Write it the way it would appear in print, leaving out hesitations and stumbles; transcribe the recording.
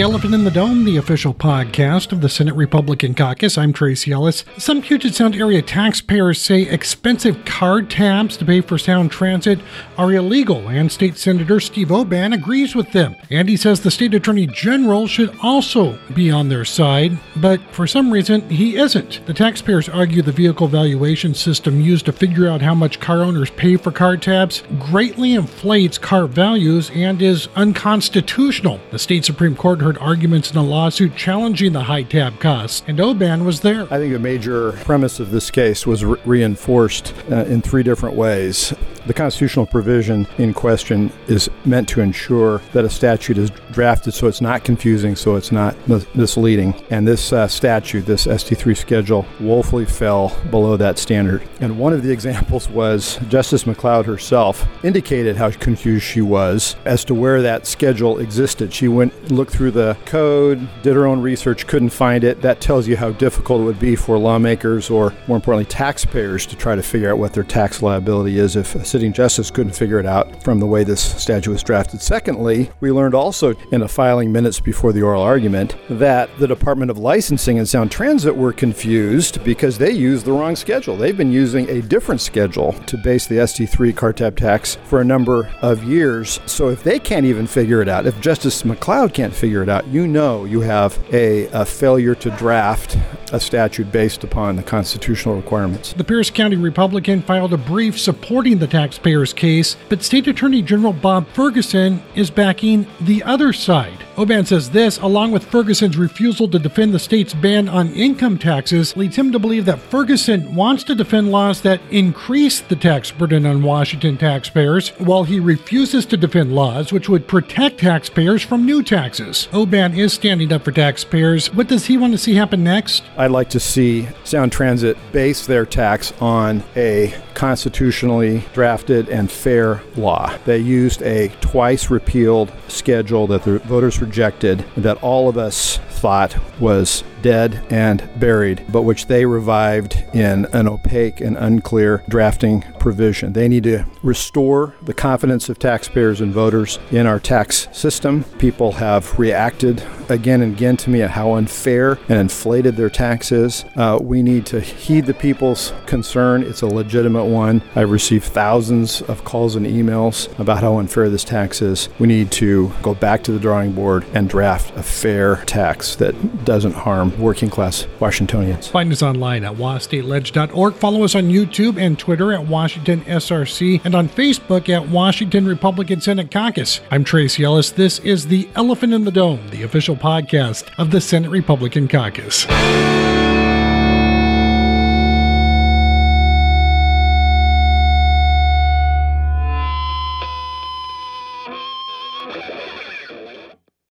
the Elephant in the Dome, the official podcast of the Senate Republican Caucus. I'm Tracy Ellis. Some Puget Sound area taxpayers say expensive card tabs to pay for Sound Transit are illegal, and State Senator Steve Oban agrees with them. And he says the State Attorney General should also be on their side, but for some reason he isn't. The taxpayers argue the vehicle valuation system used to figure out how much car owners pay for card tabs greatly inflates car values and is unconstitutional. The state Supreme Court heard arguments in a lawsuit challenging the high tab costs, and Oban was there. I think the major premise of this case was reinforced in three different ways. The constitutional provision in question is meant to ensure that a statute is drafted so it's not confusing, so it's not misleading. And this statute, this ST3 schedule, woefully fell below that standard. And one of the examples was Justice McLeod herself indicated how confused she was as to where that schedule existed. She looked through the code, did her own research, couldn't find it. That tells you how difficult it would be for lawmakers, or more importantly, taxpayers, to try to figure out what their tax liability is if a sitting justice couldn't figure it out from the way this statute was drafted. Secondly, we learned also in the filing minutes before the oral argument that the Department of Licensing and Sound Transit were confused because they used the wrong schedule. They've been using a different schedule to base the ST3 car tab tax for a number of years. So if they can't even figure it out, if Justice McLeod can't figure it out, you have a failure to draft a statute based upon the constitutional requirements. The Pierce County Republican filed a brief supporting the taxpayers' case, but State Attorney General Bob Ferguson is backing the other side. Oban says this, along with Ferguson's refusal to defend the state's ban on income taxes, leads him to believe that Ferguson wants to defend laws that increase the tax burden on Washington taxpayers, while he refuses to defend laws which would protect taxpayers from new taxes. Oban is standing up for taxpayers. What does he want to see happen next? I'd like to see Sound Transit base their tax on a constitutionally drafted and fair law. They used a twice repealed schedule that the voters rejected, that all of us thought was dead and buried, but which they revived in an opaque and unclear drafting provision. They need to restore the confidence of taxpayers and voters in our tax system. People have reacted again and again to me at how unfair and inflated their tax is. We need to heed the people's concern. It's a legitimate one. I've received thousands of calls and emails about how unfair this tax is. We need to go back to the drawing board and draft a fair tax that doesn't harm working class Washingtonians. Find us online at wastateledge.org. Follow us on YouTube and Twitter at Washington SRC, and on Facebook at Washington Republican Senate Caucus. I'm Tracy Ellis. This is the Elephant in the Dome, the official podcast of the Senate Republican Caucus.